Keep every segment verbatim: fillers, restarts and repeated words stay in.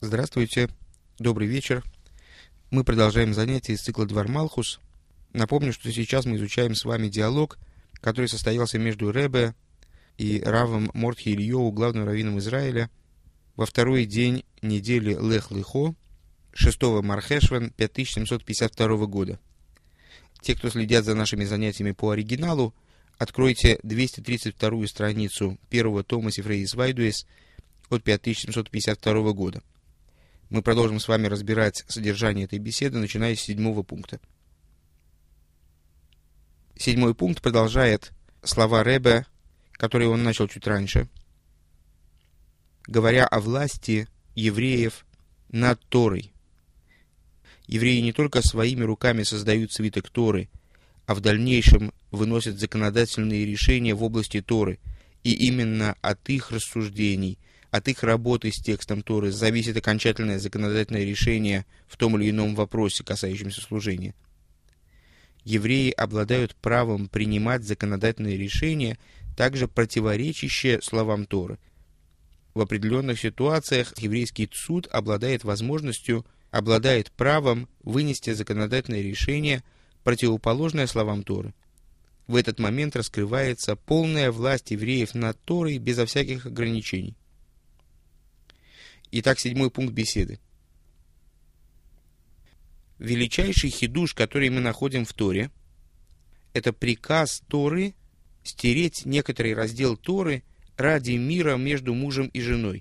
Здравствуйте, добрый вечер. Мы продолжаем занятия из цикла «Двор Малхус». Напомню, что сейчас мы изучаем с вами диалог, который состоялся между Ребе и Равом Мордхи Ильёу, главным раввином Израиля, во второй день недели Лех-Лехо, шестого Мархешван пять тысяч семьсот пятьдесят второго года. Те, кто следят за нашими занятиями по оригиналу, откройте двести тридцать вторую страницу первого тома Сифрей Свайдуэс от пять тысяч семьсот пятьдесят второго года. Мы продолжим с вами разбирать содержание этой беседы, начиная с седьмого пункта. Седьмой пункт продолжает слова Ребе, которые он начал чуть раньше, говоря о власти евреев над Торой. Евреи не только своими руками создают свиток Торы, а в дальнейшем выносят законодательные решения в области Торы, и именно от их рассуждений, от их работы с текстом Торы зависит окончательное законодательное решение в том или ином вопросе, касающемся служения. Евреи обладают правом принимать законодательные решения, также противоречащие словам Торы. В определенных ситуациях еврейский цуд обладает возможностью, обладает правом вынести законодательное решение, противоположное словам Торы. В этот момент раскрывается полная власть евреев над Торой безо всяких ограничений. Итак, седьмой пункт беседы. Величайший хидуш, который мы находим в Торе, это приказ Торы стереть некоторый раздел Торы ради мира между мужем и женой.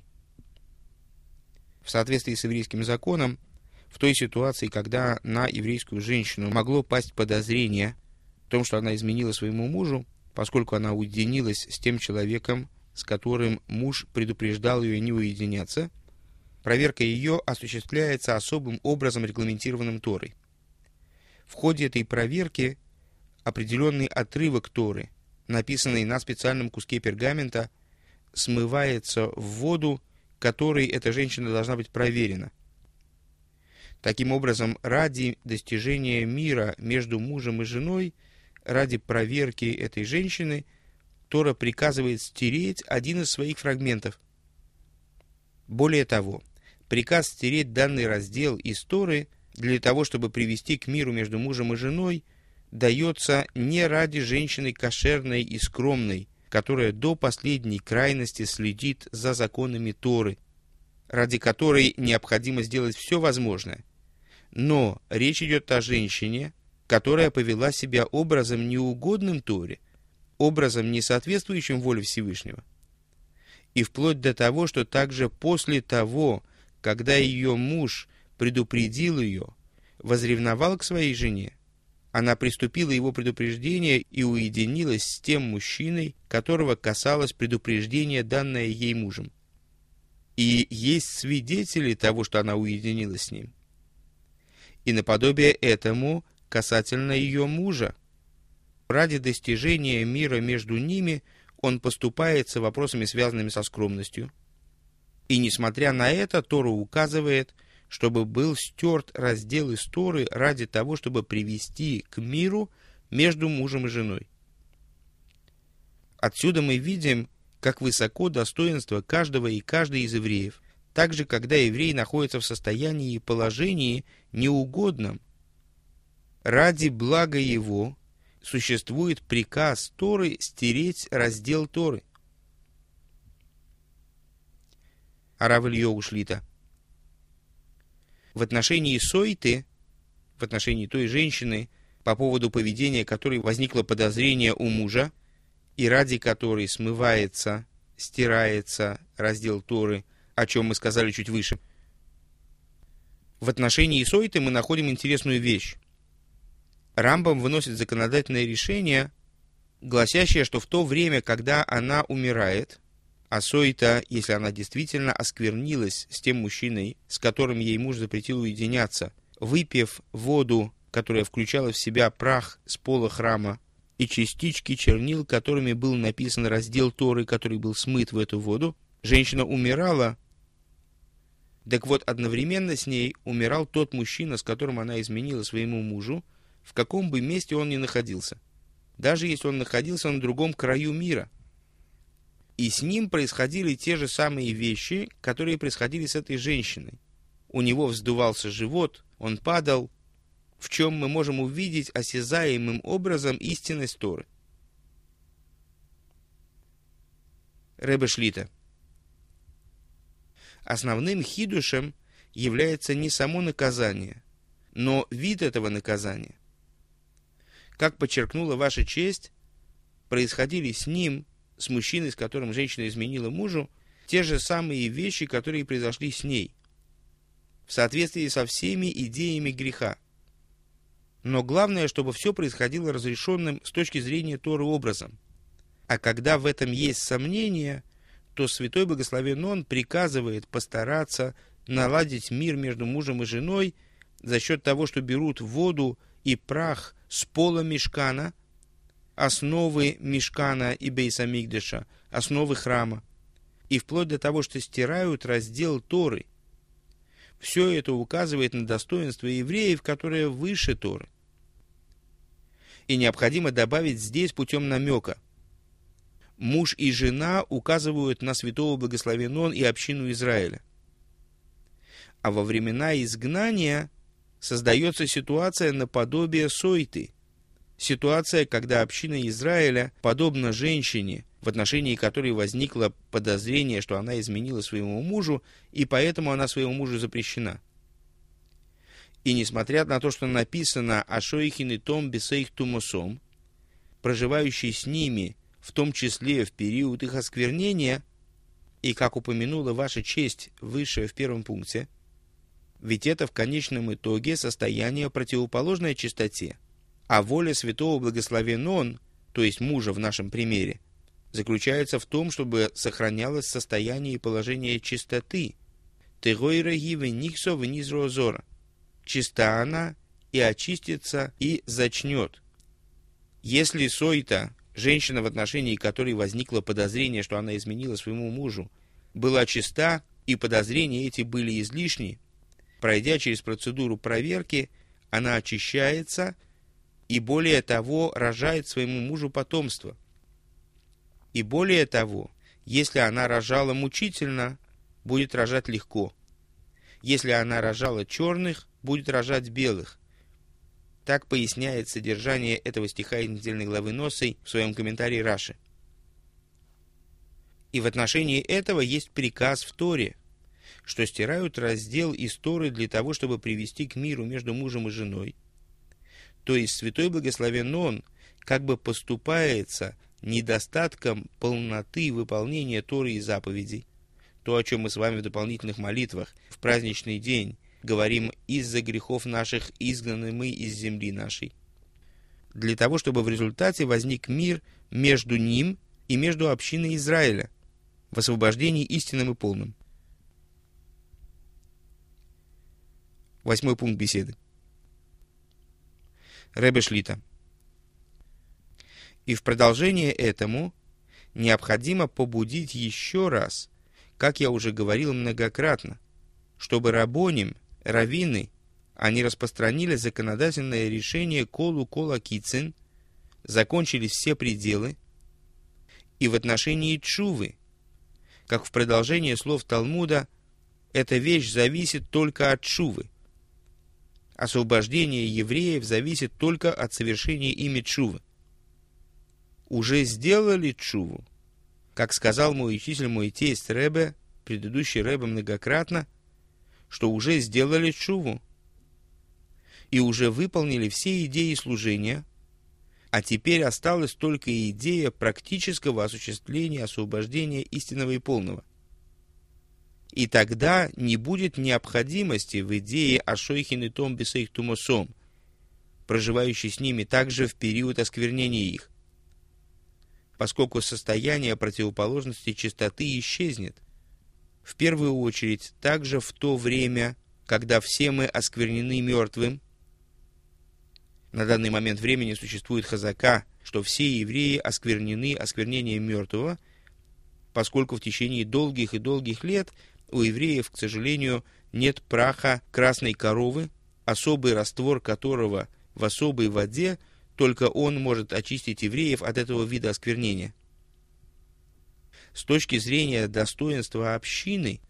В соответствии с еврейским законом, в той ситуации, когда на еврейскую женщину могло пасть подозрение в том, что она изменила своему мужу, поскольку она уединилась с тем человеком, с которым муж предупреждал ее не уединяться, проверка ее осуществляется особым образом, регламентированным Торой. В ходе этой проверки определенный отрывок Торы, написанный на специальном куске пергамента, смывается в воду, которой эта женщина должна быть проверена. Таким образом, ради достижения мира между мужем и женой, ради проверки этой женщины, Тора приказывает стереть один из своих фрагментов. Более того, приказ стереть данный раздел из Торы для того, чтобы привести к миру между мужем и женой, дается не ради женщины кошерной и скромной, которая до последней крайности следит за законами Торы, ради которой необходимо сделать все возможное. Но речь идет о женщине, которая повела себя образом неугодным Торе, образом, не соответствующим воле Всевышнего. И вплоть до того, что также после того, когда ее муж предупредил ее, возревновал к своей жене, она приступила его предупреждение и уединилась с тем мужчиной, которого касалось предупреждение, данное ей мужем. И есть свидетели того, что она уединилась с ним. И наподобие этому касательно ее мужа. Ради достижения мира между ними он поступается вопросами, связанными со скромностью. И несмотря на это, Тора указывает, чтобы был стерт раздел из Торы ради того, чтобы привести к миру между мужем и женой. Отсюда мы видим, как высоко достоинство каждого и каждой из евреев. Также, когда еврей находится в состоянии и положении неугодном, ради блага его существует приказ Торы стереть раздел Торы. Рав Ильёу Шлита. В отношении Сойты, в отношении той женщины, по поводу поведения которой возникло подозрение у мужа, и ради которой смывается, стирается раздел Торы, о чем мы сказали чуть выше. В отношении Сойты мы находим интересную вещь. Рамбам выносит законодательное решение, гласящее, что в то время, когда она умирает, а Сойта, если она действительно осквернилась с тем мужчиной, с которым ей муж запретил уединяться, выпив воду, которая включала в себя прах с пола храма, и частички чернил, которыми был написан раздел Торы, который был смыт в эту воду, женщина умирала. Так вот, одновременно с ней умирал тот мужчина, с которым она изменила своему мужу, в каком бы месте он ни находился, даже если он находился на другом краю мира. И с ним происходили те же самые вещи, которые происходили с этой женщиной. у него вздувался живот, он падал, в чем мы можем увидеть осязаемым образом истинность Торы. Ребе Шлита. Основным хидушем является не само наказание, но вид этого наказания. Как подчеркнула ваша честь, происходили с ним, с мужчиной, с которым женщина изменила мужу, те же самые вещи, которые произошли с ней, в соответствии со всеми идеями греха. Но главное, чтобы все происходило разрешенным с точки зрения Торы образом. А когда в этом есть сомнения, то Святой Благословен Он приказывает постараться наладить мир между мужем и женой за счет того, что берут воду и прах с пола мишкана, основы мишкана и бейса микдеша, основы храма, и вплоть до того, что стирают раздел Торы. Все это указывает на достоинство евреев, которое выше Торы. И необходимо добавить здесь путем намека. Муж и жена указывают на святого благословен Он и общину Израиля. А во времена изгнания создается ситуация наподобие сойты. Ситуация, когда община Израиля, подобно женщине, в отношении которой возникло подозрение, что она изменила своему мужу, и поэтому она своему мужу запрещена. И несмотря на то, что написано «Ашоихин и том бесейх тумосом», проживающий с ними, в том числе в период их осквернения, и, как упомянула ваша честь выше в первом пункте, ведь это в конечном итоге состояние противоположное чистоте, а воля святого благословен Он, то есть мужа в нашем примере, заключается в том, чтобы сохранялось состояние и положение чистоты. Чиста она и очистится, и зачнет. Если сойта, женщина, в отношении которой возникло подозрение, что она изменила своему мужу, была чиста, и подозрения эти были излишни, пройдя через процедуру проверки, она очищается и, более того, рожает своему мужу потомство. И более того, если она рожала мучительно, будет рожать легко. Если она рожала черных, будет рожать белых. Так поясняет содержание этого стиха из недельной главы Носой в своем комментарии Раши. И в отношении этого есть приказ в Торе, что стирают раздел из Торы для того, чтобы привести к миру между мужем и женой. То есть Святой Благословен Он как бы поступается недостатком полноты выполнения Торы и заповедей, то, о чем мы с вами в дополнительных молитвах в праздничный день говорим: «Из-за грехов наших изгнаны мы из земли нашей», для того, чтобы в результате возник мир между ним и между общиной Израиля в освобождении истинным и полным. Восьмой пункт беседы. Ребе Шлита. И в продолжение этому необходимо побудить еще раз, как я уже говорил многократно, чтобы рабоним, раввины, они распространили законодательное решение колу кола кицин, закончились все пределы, и в отношении тшувы, как в продолжение слов Талмуда, эта вещь зависит только от тшувы. Освобождение евреев зависит только от совершения ими тшувы. Уже сделали тшуву, как сказал мой учитель, мой тесть Ребе, предыдущий Ребе многократно, что уже сделали тшуву и уже выполнили все идеи служения, а теперь осталась только идея практического осуществления освобождения истинного и полного. И тогда не будет необходимости в идее Ашойхин и том бесейх тумосом, проживающей с ними также в период осквернения их, поскольку состояние противоположности чистоты исчезнет, в первую очередь также в то время, когда все мы осквернены мертвым. На данный момент времени существует хазака, что все евреи осквернены осквернением мертвого, поскольку в течение долгих и долгих лет у евреев, к сожалению, нет праха красной коровы, особый раствор которого в особой воде, только он может очистить евреев от этого вида осквернения. С точки зрения достоинства общины,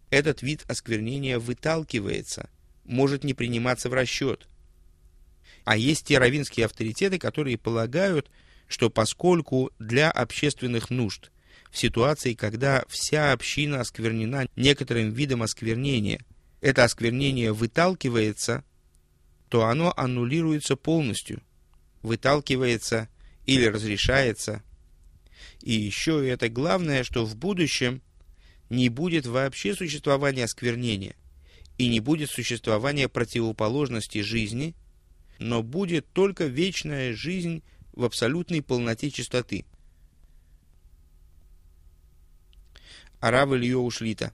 этот вид осквернения выталкивается, может не приниматься в расчет. А есть те раввинские авторитеты, которые полагают, что поскольку для общественных нужд в ситуации, когда вся община осквернена некоторым видом осквернения, это осквернение выталкивается, то оно аннулируется полностью, выталкивается или разрешается. И еще и это главное, что в будущем не будет вообще существования осквернения, и не будет существования противоположности жизни, но будет только вечная жизнь в абсолютной полноте чистоты. Рав Ильяу Шлита.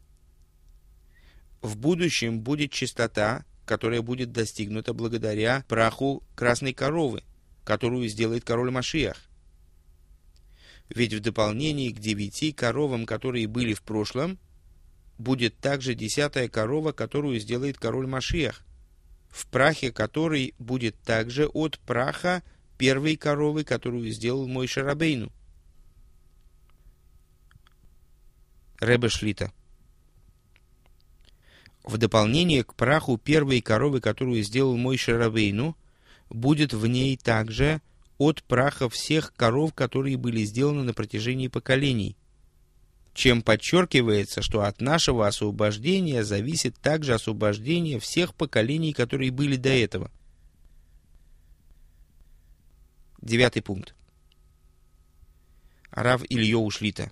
В будущем будет чистота, которая будет достигнута благодаря праху красной коровы, которую сделает король Машиах. Ведь в дополнение к девяти коровам, которые были в прошлом, будет также десятая корова, которую сделает король Машиах, в прахе которой будет также от праха первой коровы, которую сделал Моше Рабейну. Ребе Шлита. В дополнение к праху первой коровы, которую сделал Моше Рабейну, будет в ней также от праха всех коров, которые были сделаны на протяжении поколений, чем подчеркивается, что от нашего освобождения зависит также освобождение всех поколений, которые были до этого. Девятый пункт. Рав Ильяу Шлита.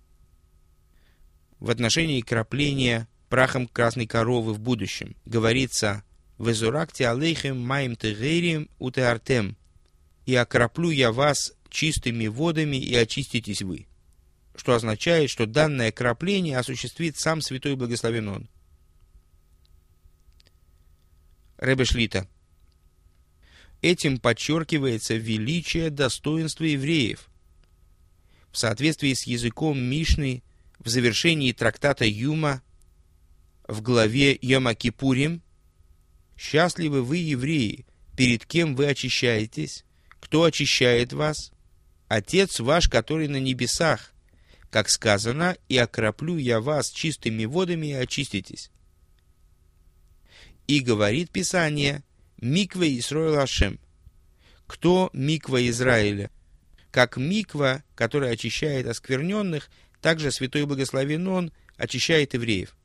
В отношении крапления прахом красной коровы в будущем говорится «Везуракти алейхем маим тегерим утеартем» «И окроплю я вас чистыми водами, и очиститесь вы», что означает, что данное крапление осуществит сам Святой Благословен Он. Ребе Шлита. Этим подчеркивается величие достоинства евреев. В соответствии с языком Мишны, в завершении трактата Юма, в главе Йом-Кипурим, «Счастливы вы, евреи, перед кем вы очищаетесь, кто очищает вас? Отец ваш, который на небесах, как сказано, и окроплю я вас чистыми водами, и очиститесь». И говорит Писание: «Миква Исроэл Ашем». Кто миква Израиля? Как миква, которая очищает оскверненных, также Святой Благословен Он очищает евреев.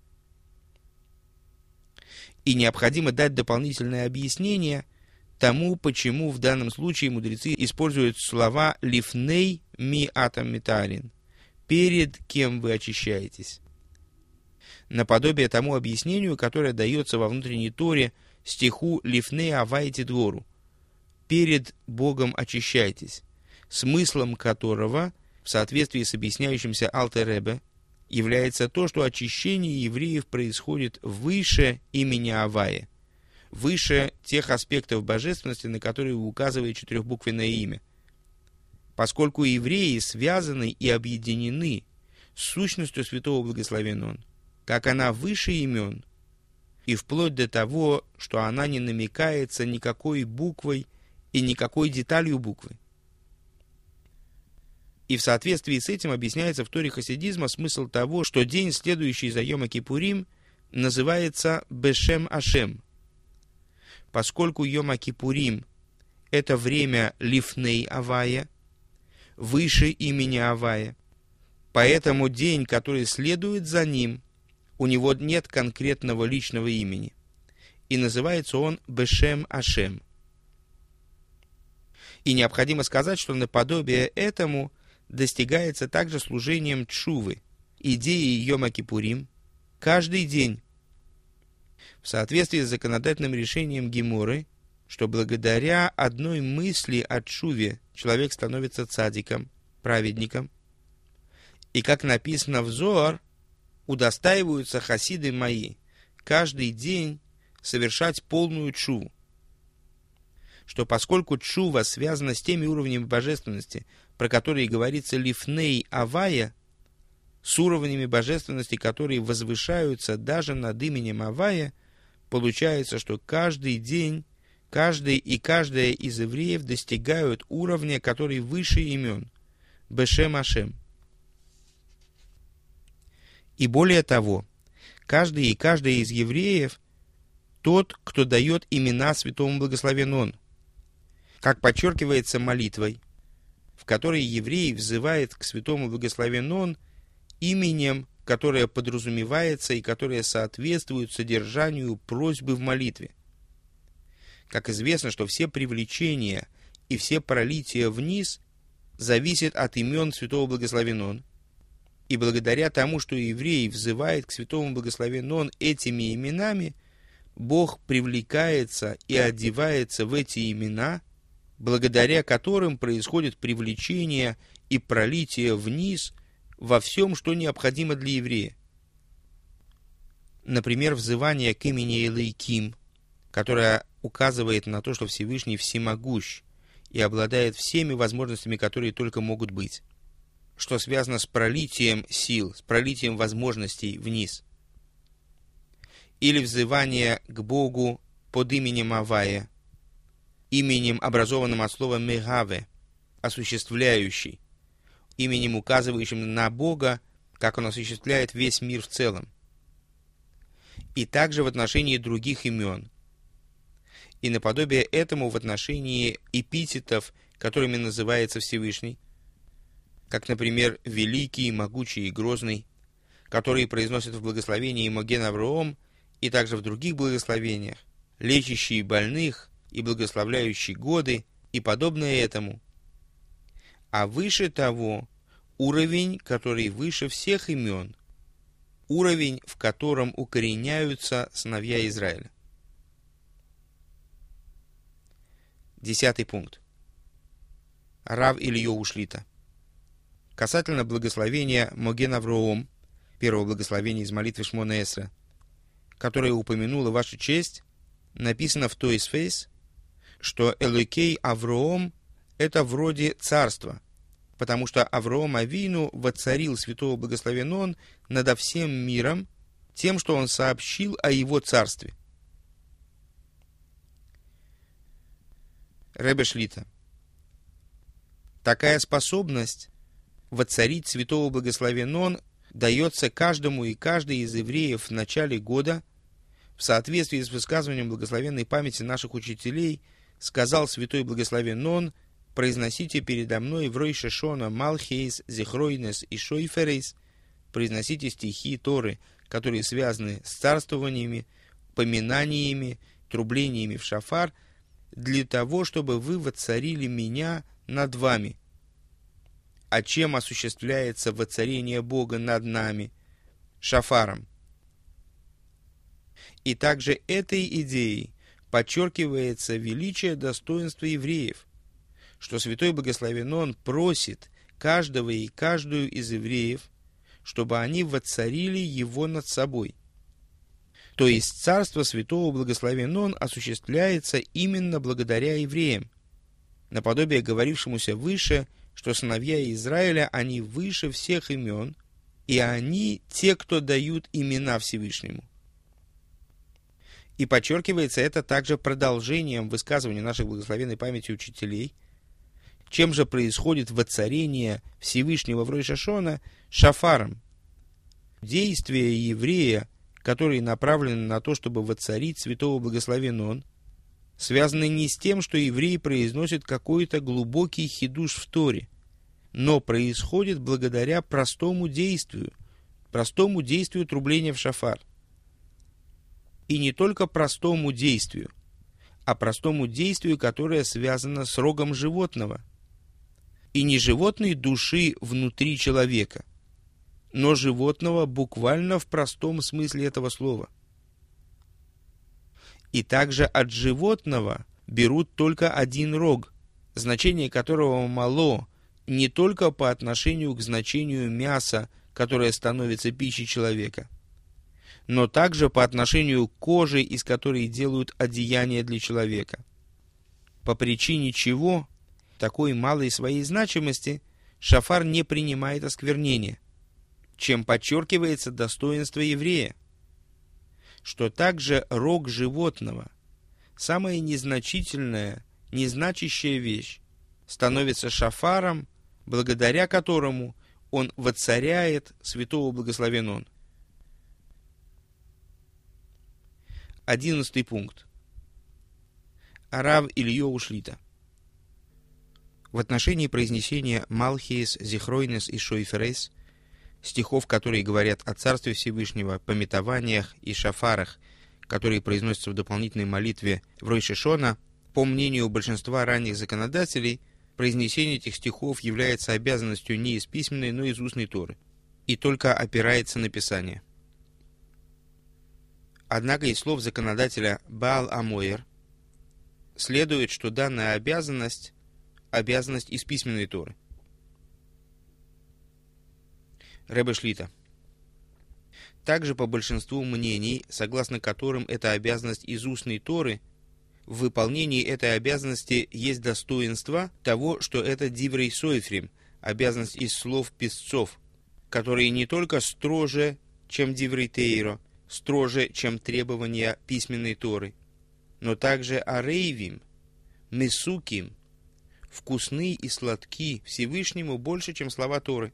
И необходимо дать дополнительное объяснение тому, почему в данном случае мудрецы используют слова «лифней ми атам митарин» — «перед кем вы очищаетесь», наподобие тому объяснению, которое дается во внутренней Торе стиху «лифней авайте двору» — «перед Богом очищайтесь», смыслом которого, в соответствии с объясняющимся Алтер Ребе, является то, что очищение евреев происходит выше имени Авая, выше тех аспектов божественности, на которые указывает четырехбуквенное имя, поскольку евреи связаны и объединены с сущностью Святого Благословен Он, как она выше имен, и вплоть до того, что она не намекается никакой буквой и никакой деталью буквы. И в соответствии с этим объясняется в Торе хасидизма смысл того, что день, следующий за Йом-Кипурим, называется Бешем Ашем, поскольку Йом-Кипурим — это время Лифней Авая, выше имени Авая. Поэтому день, который следует за ним, у него нет конкретного личного имени, и называется он Бешем Ашем. И необходимо сказать, что наподобие этому достигается также служением тшувы, идеей Йом-Кипурим, каждый день, в соответствии с законодательным решением Геморы, что благодаря одной мысли о тшуве человек становится цадиком, праведником, и, как написано в Зоар, удостаиваются хасиды мои каждый день совершать полную тшуву, что поскольку тшува связана с теми уровнями божественности, про которые говорится лифней Авая, с уровнями божественности, которые возвышаются даже над именем Авая, получается, что каждый день, каждый и каждая из евреев достигают уровня, который выше имен, Бешем Ашем. И более того, каждый и каждая из евреев тот, кто дает имена святому благословен он, как подчеркивается молитвой, в которой еврей взывает к святому благословен он именем, которое подразумевается и которое соответствует содержанию просьбы в молитве. Как известно, что все привлечения и все пролития вниз зависят от имен святого благословен он, и благодаря тому, что еврей взывает к святому благословен он этими именами, Бог привлекается и одевается в эти имена, благодаря которым происходит привлечение и пролитие вниз во всем, что необходимо для еврея. Например, взывание к имени Элейким, которое указывает на то, что Всевышний всемогущ и обладает всеми возможностями, которые только могут быть, что связано с пролитием сил, с пролитием возможностей вниз. Или взывание к Богу под именем Авая, именем, образованным от слова Мегаве, осуществляющий, именем, указывающим на Бога, как Он осуществляет весь мир в целом. И также в отношении других имен. И наподобие этому в отношении эпитетов, которыми называется Всевышний, как, например, Великий, Могучий и Грозный, которые произносят в благословении Моген Авраам и также в других благословениях, лечащий больных и благословляющий годы и подобное этому. А выше того, уровень, который выше всех имен, уровень, в котором укореняются сыновья Израиля. Десятый пункт. Рав Ильёу Шлита. Касательно благословения Моген Авраам, первого благословения из молитвы Шмона Эсра, которое упомянула ваша честь, написано в Тойсфейс, что Элокей Авраам — это вроде царства, потому что Авраам Авину воцарил святого благословен он надо всем миром тем, что он сообщил о его царстве. Ребе Шлита. Такая способность воцарить святого благословен он дается каждому и каждой из евреев в начале года, в соответствии с высказыванием благословенной памяти наших учителей, сказал святой благословен он: произносите передо мной в Ройш ха-Шона Малхейс, Зихройнес и Шойферейс, произносите стихи Торы, которые связаны с царствованиями, поминаниями, трублениями в шафар, для того, чтобы вы воцарили меня над вами. А чем осуществляется воцарение Бога над нами? Шафаром. И также этой идеей подчеркивается величие достоинства евреев, что святой благословен он просит каждого и каждую из евреев, чтобы они воцарили его над собой. То есть царство святого благословен он осуществляется именно благодаря евреям, наподобие говорившемуся выше, что сыновья Израиля, они выше всех имен, и они те, кто дают имена Всевышнему. И подчеркивается это также продолжением высказывания наших благословенной памяти учителей, чем же происходит воцарение Всевышнего в Ройш ха-Шона шафаром. Действия еврея, которые направлены на то, чтобы воцарить святого благословен он, связаны не с тем, что еврей произносит какой-то глубокий хидуш в Торе, но происходит благодаря простому действию, простому действию трубления в шафар. И не только простому действию, а простому действию, которое связано с рогом животного. И не животной души внутри человека, но животного буквально в простом смысле этого слова. И также от животного берут только один рог, значение которого мало не только по отношению к значению мяса, которое становится пищей человека, но также по отношению к коже, из которой делают одеяния для человека. По причине чего, такой малой своей значимости, шафар не принимает осквернения, чем подчеркивается достоинство еврея, что также рог животного, самая незначительная, незначащая вещь, становится шафаром, благодаря которому он воцаряет святого благословен он. Одиннадцатый пункт. Рав Ильёу Шлита. В отношении произнесения Малхиес, Зихройнес и Шойферес, стихов, которые говорят о Царстве Всевышнего, пометованиях и шафарах, которые произносятся в дополнительной молитве в Ройш ха-Шана, по мнению большинства ранних законодателей, произнесение этих стихов является обязанностью не из письменной, но из устной Торы, и только опирается на Писание. Однако из слов законодателя Баал Амоэр следует, что данная обязанность – обязанность из письменной Торы. Ребе Шлита. Также по большинству мнений, согласно которым эта обязанность из устной Торы, в выполнении этой обязанности есть достоинство того, что это диврей сойфрим, обязанность из слов писцов, которые не только строже, чем диврей тейро, строже, чем требования письменной Торы, но также арейвим, месуким, вкусны и сладки Всевышнему больше, чем слова Торы.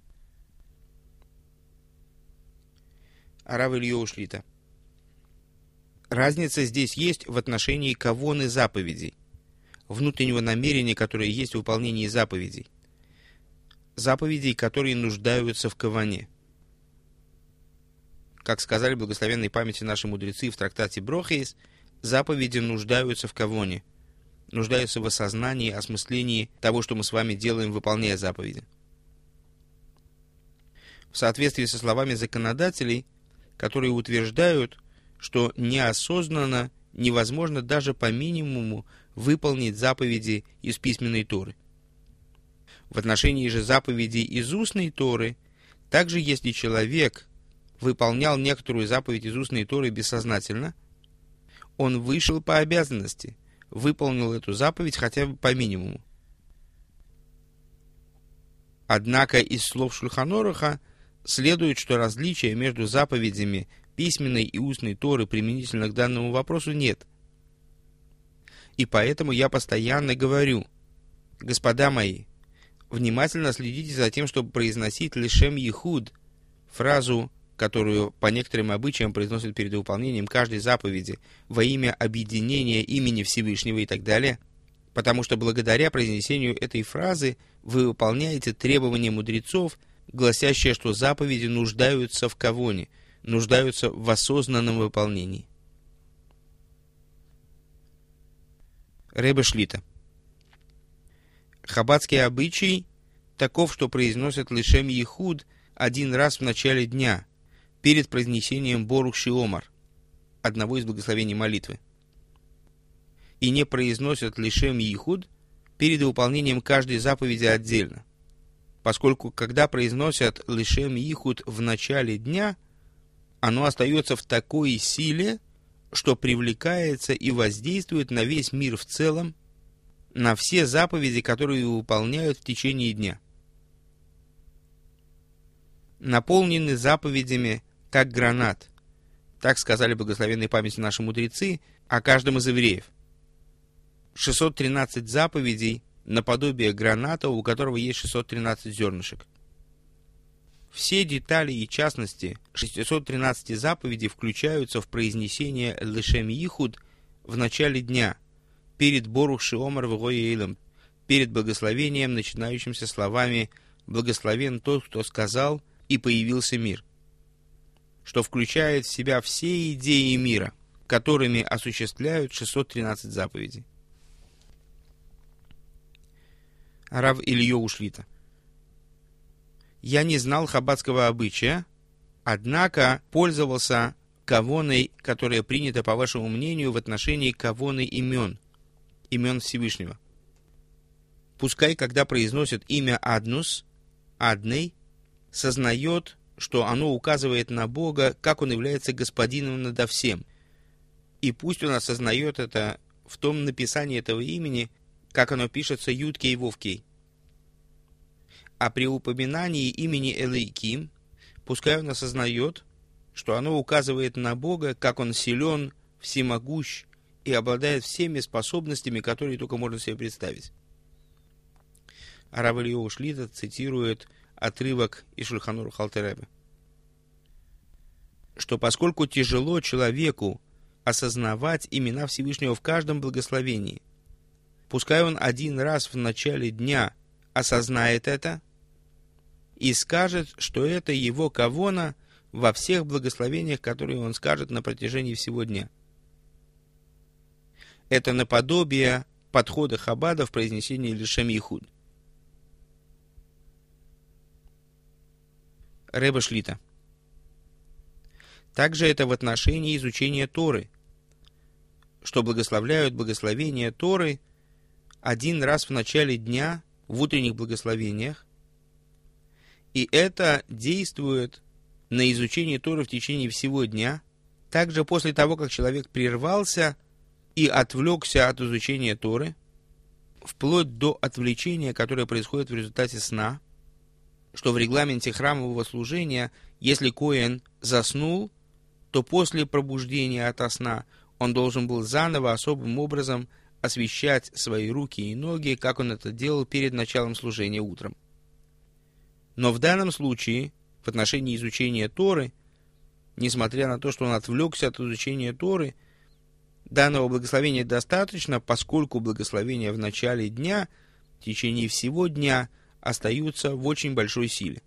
Рав Ильёу Шлита. Разница здесь есть в отношении кавоны заповедей, внутреннего намерения, которое есть в выполнении заповедей, заповедей, которые нуждаются в кавоне. Как сказали благословенной памяти наши мудрецы в трактате Брохейс, заповеди нуждаются в кавоне, нуждаются в осознании, осмыслении того, что мы с вами делаем, выполняя заповеди. В соответствии со словами законодателей, которые утверждают, что неосознанно невозможно даже по минимуму выполнить заповеди из письменной Торы. В отношении же заповедей из устной Торы, также если человек выполнял некоторую заповедь из устной Торы бессознательно, он вышел по обязанности, выполнил эту заповедь хотя бы по минимуму. Однако из слов Шульхан Оруха следует, что различия между заповедями письменной и устной Торы применительно к данному вопросу нет. И поэтому я постоянно говорю: господа мои, внимательно следите за тем, чтобы произносить лешем ехуд, фразу, которую по некоторым обычаям произносят перед выполнением каждой заповеди во имя объединения имени Всевышнего и так далее, потому что благодаря произнесению этой фразы вы выполняете требования мудрецов, гласящие, что заповеди нуждаются в кавоне, нуждаются в осознанном выполнении. Ребе Шлита. Хаббатский обычай таков, что произносят лешем ехуд один раз в начале дня, перед произнесением Борух Шиомар, одного из благословений молитвы, и не произносят лешем ехуд перед выполнением каждой заповеди отдельно, поскольку когда произносят лешем ехуд в начале дня, оно остается в такой силе, что привлекается и воздействует на весь мир в целом, на все заповеди, которые выполняют в течение дня. Наполнены заповедями, как гранат. Так сказали благословенной памяти наши мудрецы о каждом из евреев. шестьсот тринадцать заповедей наподобие граната, у которого есть шестьсот тринадцать зернышек. Все детали и частности шестисот тринадцати заповедей включаются в произнесение лешем ехуд в начале дня, перед Борух Шиомар вегоейлем, перед благословением, начинающимся словами «Благословен тот, кто сказал, и появился мир», что включает в себя все идеи мира, которыми осуществляют шестьсот тринадцать заповедей. Рав Ильёу Шлита. Я не знал хаббатского обычая, однако пользовался кавоной, которая принята, по вашему мнению, в отношении кавоны имен, имен Всевышнего. Пускай, когда произносят имя Аднус, Адней, сознает, что оно указывает на Бога, как Он является господином надо всем. И пусть он осознает это в том написании этого имени, как оно пишется Юд-Кей Вов-Кей. А при упоминании имени Элейким, пускай он осознает, что оно указывает на Бога, как Он силен, всемогущ и обладает всеми способностями, которые только можно себе представить. Рав Ильёу Шлита цитирует отрывок из Шульхан Арух Алтер Ребе, что поскольку тяжело человеку осознавать имена Всевышнего в каждом благословении. Пускай он один раз в начале дня осознает это и скажет, что это его кавона во всех благословениях, которые он скажет на протяжении всего дня. Это наподобие подхода Хаббада в произнесении Лешем Йихуд. Ребе Шлита. Также это в отношении изучения Торы, что благословляют благословения Торы один раз в начале дня в утренних благословениях, и это действует на изучение Торы в течение всего дня, также после того, как человек прервался и отвлекся от изучения Торы, вплоть до отвлечения, которое происходит в результате сна, что в регламенте храмового служения, если коэн заснул, то после пробуждения ото сна он должен был заново особым образом освещать свои руки и ноги, как он это делал перед началом служения утром. Но в данном случае, в отношении изучения Торы, несмотря на то, что он отвлекся от изучения Торы, данного благословения достаточно, поскольку благословения в начале дня, в течение всего дня, остаются в очень большой силе.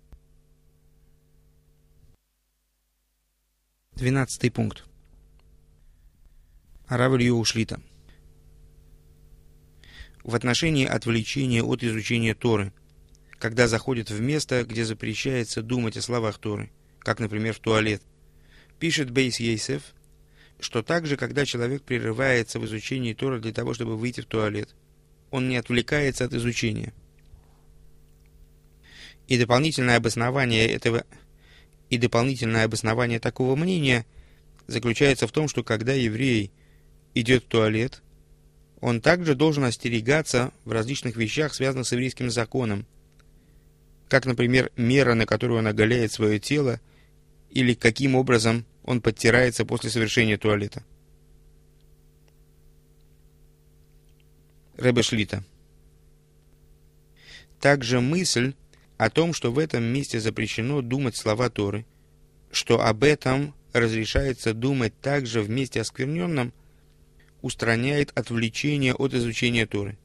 Двенадцатый пункт. Рав Ильяу Шлита. В отношении отвлечения от изучения Торы, когда заходит в место, где запрещается думать о словах Торы, как, например, в туалет, пишет Бейс Йосеф, что также, когда человек прерывается в изучении Торы для того, чтобы выйти в туалет, он не отвлекается от изучения. И дополнительное обоснование этого, и дополнительное обоснование такого мнения заключается в том, что когда еврей идет в туалет, он также должен остерегаться в различных вещах, связанных с еврейским законом, как, например, мера, на которую он оголяет свое тело, или каким образом он подтирается после совершения туалета. Ребе Шлита. Также мысль о том, что в этом месте запрещено думать слова Торы, что об этом разрешается думать также в месте оскверненном, устраняет отвлечение от изучения Торы.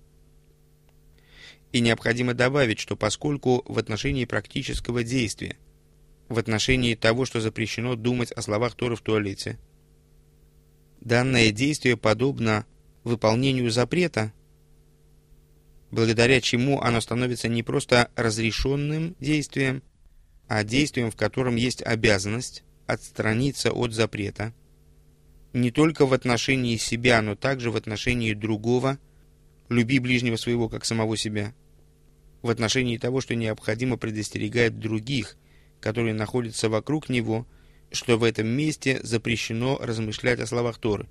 И необходимо добавить, что поскольку в отношении практического действия, в отношении того, что запрещено думать о словах Торы в туалете, данное действие подобно выполнению запрета, благодаря чему оно становится не просто разрешенным действием, а действием, в котором есть обязанность отстраниться от запрета, не только в отношении себя, но также в отношении другого, люби ближнего своего, как самого себя, в отношении того, что необходимо предостерегать других, которые находятся вокруг него, что в этом месте запрещено размышлять о словах Торы.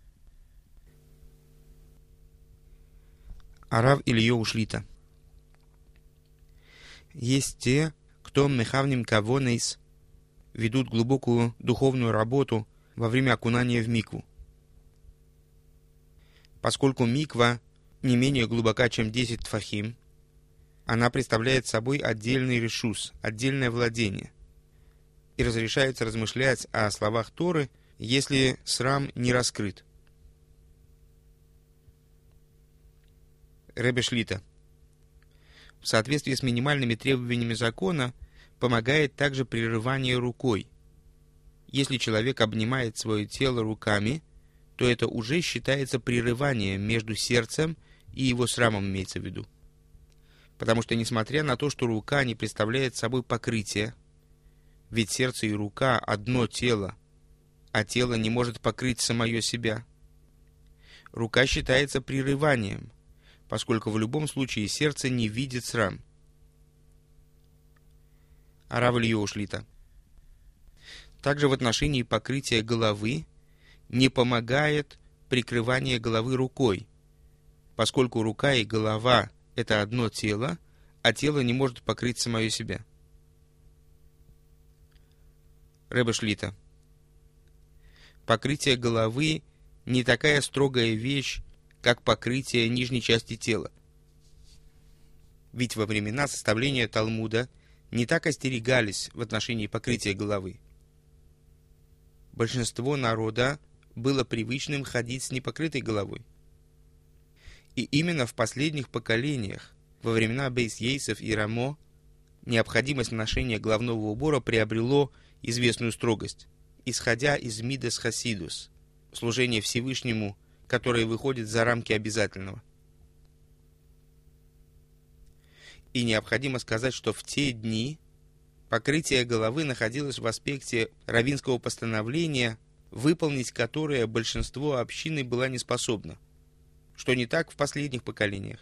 Рав Ильяу Шлита. Есть те, кто мехавним кавонейс ведут глубокую духовную работу во время окунания в микву. Поскольку миква не менее глубока, чем десять тфахим, она представляет собой отдельный решус, отдельное владение, и разрешается размышлять о словах Торы, если срам не раскрыт. Ребе Шлита. В соответствии с минимальными требованиями закона помогает также прерывание рукой. Если человек обнимает свое тело руками, то это уже считается прерыванием между сердцем и его срамом, имеется в виду. Потому что, несмотря на то, что рука не представляет собой покрытие, ведь сердце и рука одно тело, а тело не может покрыть самое себя, рука считается прерыванием, поскольку в любом случае сердце не видит срам. Рав Ильяу Шлита. Также в отношении покрытия головы не помогает прикрывание головы рукой, поскольку рука и голова – это одно тело, а тело не может покрыть самое себя. Ребе Шлита. Покрытие головы не такая строгая вещь, как покрытие нижней части тела. Ведь во времена составления Талмуда не так остерегались в отношении покрытия головы. Большинство народа было привычным ходить с непокрытой головой. И именно в последних поколениях, во времена Бейс-Ейсов и Рамо, необходимость ношения головного убора приобрело известную строгость, исходя из Мидас Хасидус, служения Всевышнему, которое выходит за рамки обязательного. И необходимо сказать, что в те дни покрытие головы находилось в аспекте раввинского постановления, выполнить которое большинство общины было не способно, что не так в последних поколениях.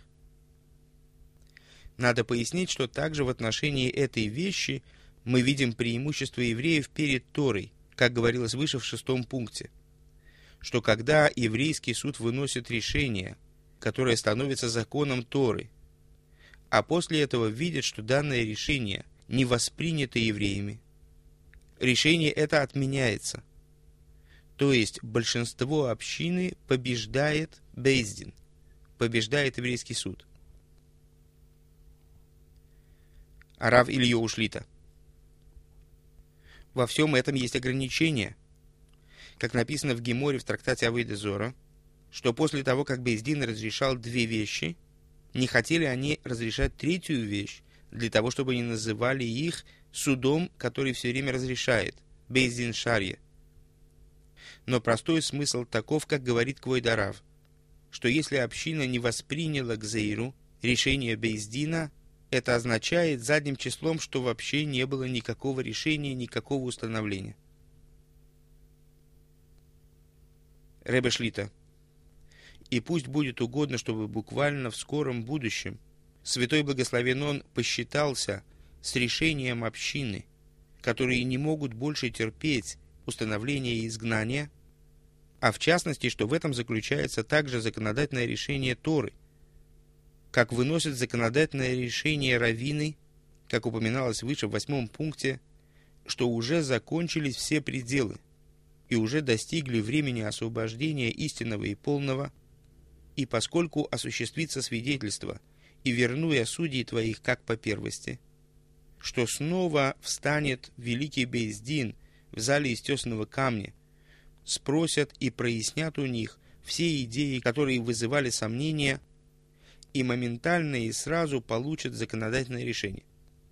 Надо пояснить, что также в отношении этой вещи мы видим преимущество евреев перед Торой, как говорилось выше в шестом пункте, что когда еврейский суд выносит решение, которое становится законом Торы, а после этого видят, что данное решение не воспринято евреями, решение это отменяется. То есть большинство общины побеждает Бейздин, побеждает еврейский суд. Рав Ильёу Шлита. Во всем этом есть ограничения. Как написано в Геморе в трактате Авейда Зора, что после того, как Бейздин разрешал две вещи, не хотели они разрешать третью вещь, для того, чтобы не называли их судом, который все время разрешает, Бейздин Шарья. Но простой смысл таков, как говорит Квойда Рав, что если община не восприняла Гзейру, решение Бейздина, это означает задним числом, что вообще не было никакого решения, никакого установления. Ребе Шлита. И пусть будет угодно, чтобы буквально в скором будущем святой благословен он посчитался с решением общины, которые не могут больше терпеть установление изгнания, а в частности, что в этом заключается также законодательное решение Торы, как выносят законодательное решение раввины, как упоминалось выше в восьмом пункте, что уже закончились все пределы и уже достигли времени освобождения истинного и полного, и поскольку осуществится свидетельство, и верну я судей твоих как по первости, что снова встанет великий Бейздин в зале из тесаного камня, спросят и прояснят у них все идеи, которые вызывали сомнения, и моментально и сразу получат законодательное решение.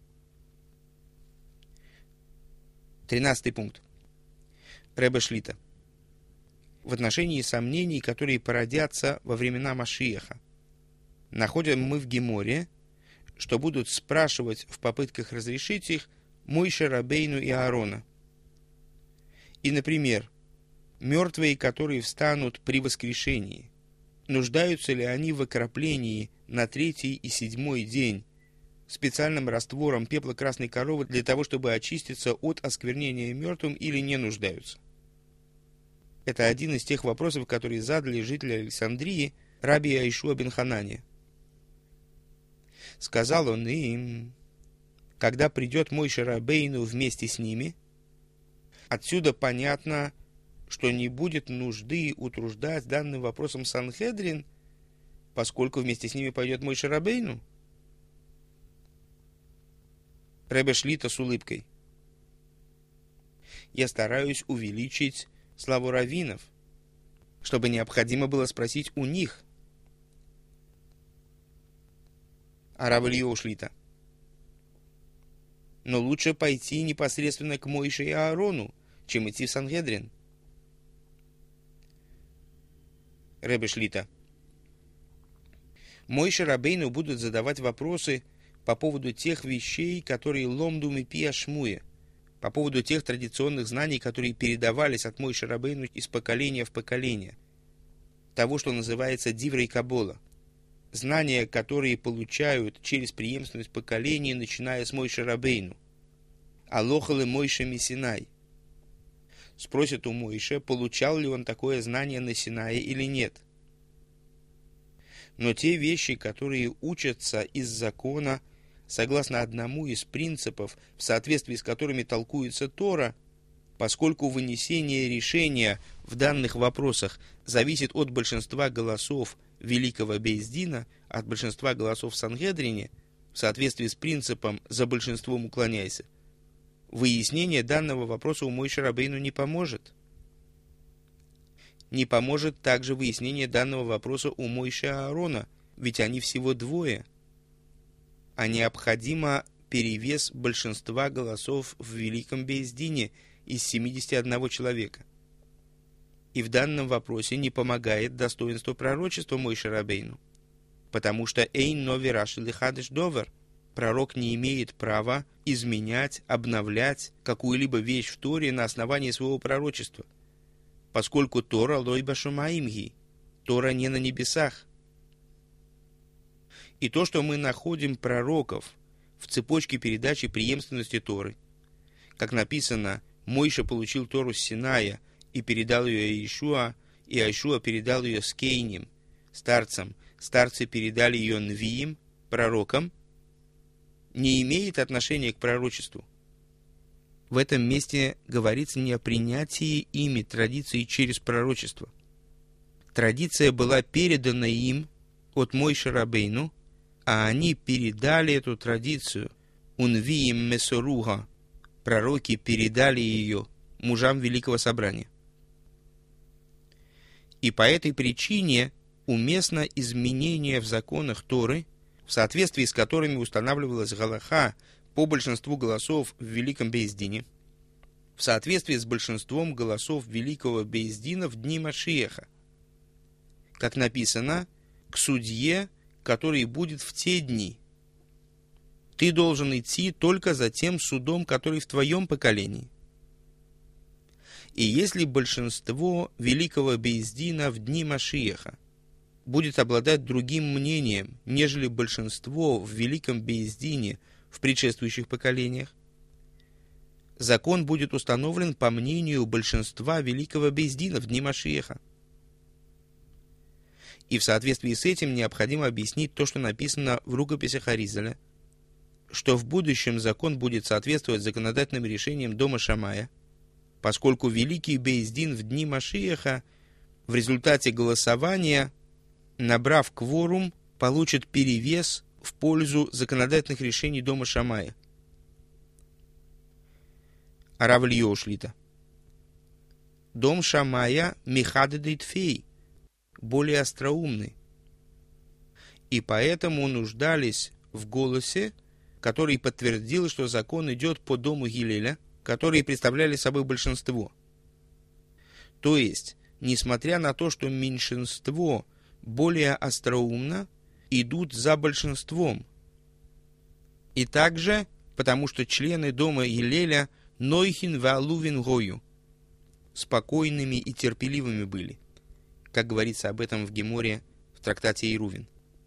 Тринадцатый пункт. Ребе Шлита. В отношении сомнений, которые породятся во времена Машиаха, находим мы в Геморе, что будут спрашивать в попытках разрешить их Мойше Рабейну и Аарона. И, например, мертвые, которые встанут при воскрешении, нуждаются ли они в окроплении на третий и седьмой день специальным раствором пепла красной коровы для того, чтобы очиститься от осквернения мертвым, или не нуждаются? Это один из тех вопросов, которые задали жители Александрии раби Яишуа бен Ханания. Сказал он им, когда придет Мойше Рабейну вместе с ними, отсюда понятно, что не будет нужды утруждать данным вопросом Санхедрин, поскольку вместе с ними пойдет Мойше Рабейну. Ребе Шлита с улыбкой. Я стараюсь увеличить славу раввинов, чтобы необходимо было спросить у них. А Рав Ильёу Шлита. Но лучше пойти непосредственно к Мойше и Аарону, чем идти в Санхедрин. Ребе Шлита. Мойше Рабейну будут задавать вопросы по поводу тех вещей, которые ломду мипи ашмуя, по поводу тех традиционных знаний, которые передавались от Мойше Рабейну из поколения в поколение, того, что называется диврей кабола, знания, которые получают через преемственность поколений, начиная с Мойше Рабейну. Алохалы Мойше Мисинай. Спросят у Мойше, получал ли он такое знание на Синае или нет. Но те вещи, которые учатся из закона, согласно одному из принципов, в соответствии с которыми толкуется Тора, поскольку вынесение решения в данных вопросах зависит от большинства голосов Великого Бейздина, от большинства голосов в Сангедрине, в соответствии с принципом «за большинством уклоняйся», выяснение данного вопроса у Мойше Рабейну не поможет. не поможет также выяснение данного вопроса у Мойше и Аарона, ведь они всего двое, а необходимо перевес большинства голосов в Великом Бейс-Дине из семидесяти одного человека. И в данном вопросе не помогает достоинство пророчества Мойше Рабейну, потому что «Эйн нови раши лихадыш довер» пророк не имеет права изменять, обновлять какую-либо вещь в Торе на основании своего пророчества, поскольку Тора лой башумаимги, Тора не на небесах. И то, что мы находим пророков в цепочке передачи преемственности Торы, как написано, Мойша получил Тору с Синая и передал ее Иешуа, и Иешуа передал ее Скейним, старцам, старцы передали ее Нвиим, пророкам, не имеет отношения к пророчеству. В этом месте говорится не о принятии ими традиции через пророчество. Традиция была передана им от Мойше Рабейну, а они передали эту традицию Унвиим Месоруга, пророки передали ее мужам Великого Собрания. И по этой причине уместно изменение в законах Торы, в соответствии с которыми устанавливалась галаха по большинству голосов в Великом Бейс-Дине, в соответствии с большинством голосов Великого Бейс-Дина в дни Машиаха, как написано, к судье, который будет в те дни. Ты должен идти только за тем судом, который в твоем поколении. И если большинство Великого Бейс-Дина в дни Машиаха будет обладать другим мнением, нежели большинство в Великом Бейс-Дине в предшествующих поколениях, закон будет установлен по мнению большинства Великого Бейс-Дина в дни Машиаха. И в соответствии с этим необходимо объяснить то, что написано в рукописях Аризаля, что в будущем закон будет соответствовать законодательным решениям дома Шамая, поскольку Великий Бейс-Дин в дни Машиаха в результате голосования, набрав кворум, получит перевес в пользу законодательных решений дома Шамая. Рав Ильяу Шлита. Дом Шамая Михадедей Тфей, более остроумный, и поэтому нуждались в голосе, который подтвердил, что закон идет по дому Гилеля, которые представляли собой большинство. То есть, несмотря на то, что меньшинство более остроумно, идут за большинством. И также, потому что члены дома Гилеля Нойхин Ваалувин Гою спокойными и терпеливыми были, как говорится об этом в Геморе в трактате Ирувин.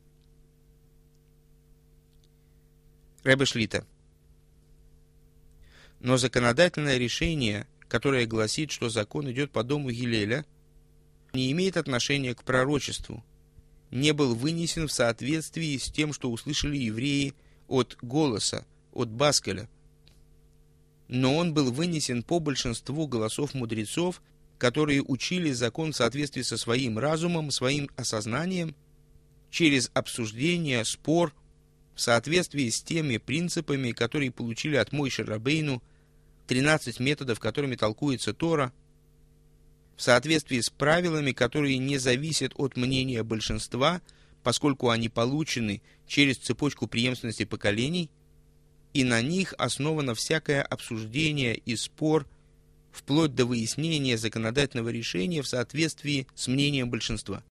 Ребе Шлита. Но законодательное решение, которое гласит, что закон идет по дому Гилеля, не имеет отношения к пророчеству, не был вынесен в соответствии с тем, что услышали евреи от голоса, от Баскеля. Но он был вынесен по большинству голосов мудрецов, которые учили закон в соответствии со своим разумом, своим осознанием, через обсуждение, спор, в соответствии с теми принципами, которые получили от Мойше Рабейну, тринадцать методов, которыми толкуется Тора, в соответствии с правилами, которые не зависят от мнения большинства, поскольку они получены через цепочку преемственности поколений, и на них основано всякое обсуждение и спор, вплоть до выяснения законодательного решения в соответствии с мнением большинства.